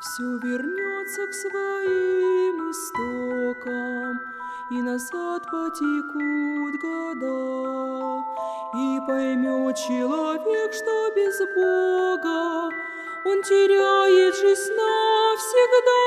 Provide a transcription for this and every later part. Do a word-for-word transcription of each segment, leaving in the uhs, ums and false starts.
все вернется к своим истокам, и назад потекут года, и поймет человек, что без Бога он теряет жизнь навсегда.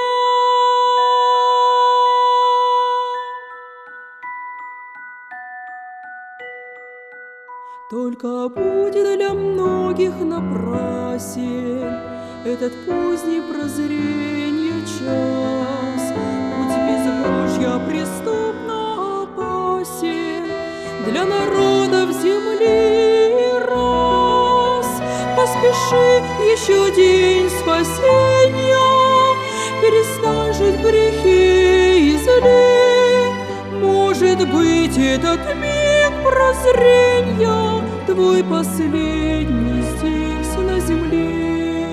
Только будет для многих напрасен этот поздний прозрения час. Путь безбожья преступно опасен для народов земли раз. Поспеши, еще день спасения, перестань жить в грехе и зле. Может быть, этот миг прозрения твой последний здесь на земле.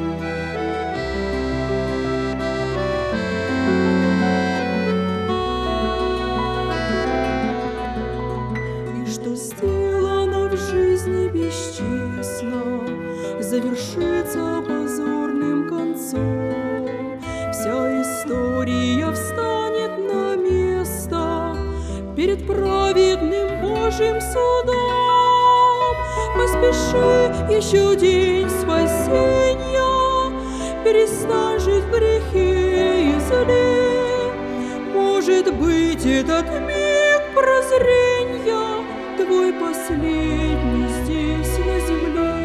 И что сделано в жизни бесчестно, завершится позорным концом. Вся история встанет на место перед праведным Божьим судом. Поспеши, еще день спасения, перестань жить в грехе и зле. Может быть, этот миг прозрения твой последний здесь на земле.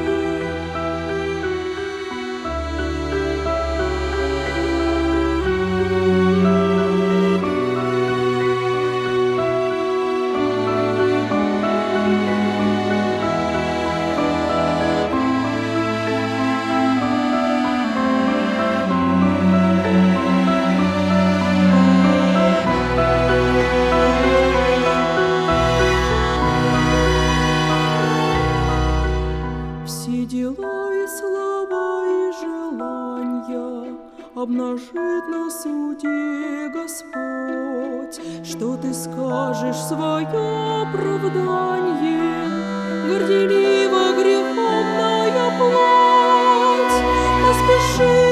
Дела и слова и желания обнажит на суде Господь. Что ты скажешь в свое оправдание, горделиво греховная плоть? Поспеши,